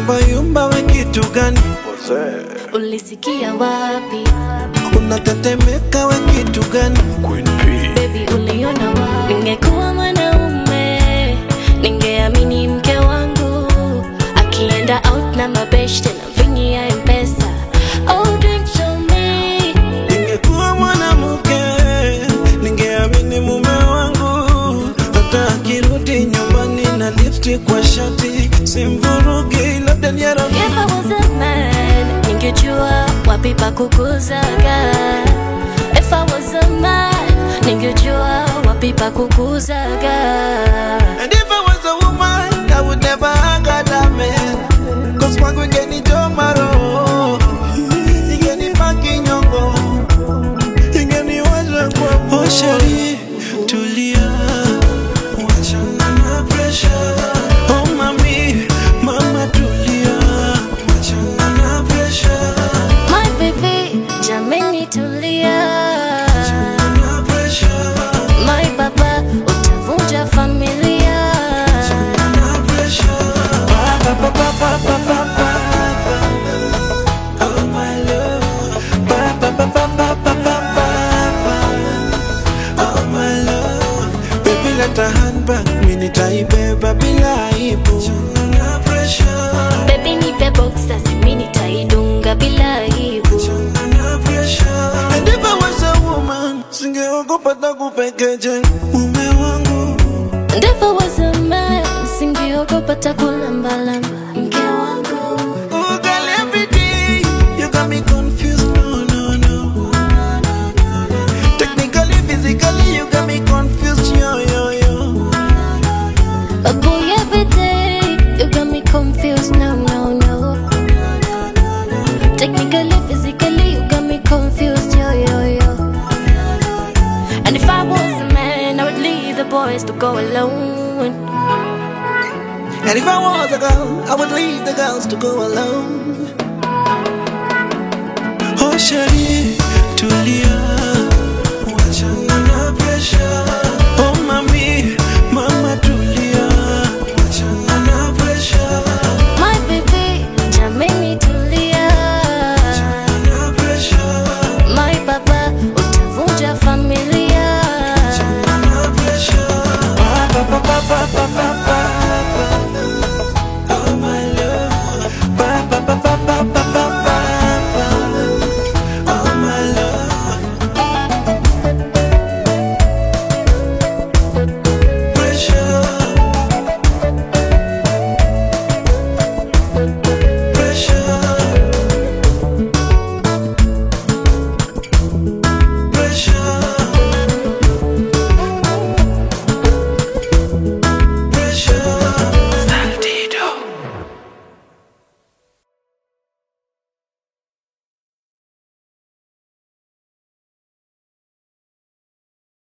yumba yumba we kitu gani? Ulisikia wapi? Unatetemeka we kitu gani? Baby uliona wapi? Ningekuwa mwanaume ningeamini mke wangu akienda out na mabeshte na vingi ya M-Pesa. Oh drink to me. Ningekuwa mwanamke ningeamini mume wangu hata akirudi nyumbani na lipstick kwa shati simvurugi labda ni rafiki. If I was a man ningejua wapi pa kukuzaga. If I was a man ningejua wapi pa kukuzaga. And if I was a woman I would never hang out that man, cause wangu ngeni jomaro ingeni paki nyongo ingeni waza kwa oh shari tulia wachana na pressure. Oh mami mama tulia wachana na pressure. My baby jameni tulia. Na pressure. My baba utavunja familia. Na pressure. Pa pa pa pa pa pa pa. Oh my love. Pa pa pa pa pa pa pa pa. Oh my love. Baby let a handbag mimi nitaibeba bila aibu. Na pressure. Baby nipe boxer mimi nitaidunga bila aibu. Na pressure. And if I was a woman singeogopa takupekeje mume wangu. And if I was a man singeogopa takulambalamba mke wangu. Oh girl, every day you got me confused. No, no, no. Technically, physically, you got me confused. Yo, yo, yo. Oh boy, every day you got me confused. No, no, no. Technically, physically, you got me confused. Yo, yo, yo. And if I was a man, I would leave the boys to go alone. And if I was a girl, I would leave the girls to go alone. Oh, shari, tulia, wachana na pressure.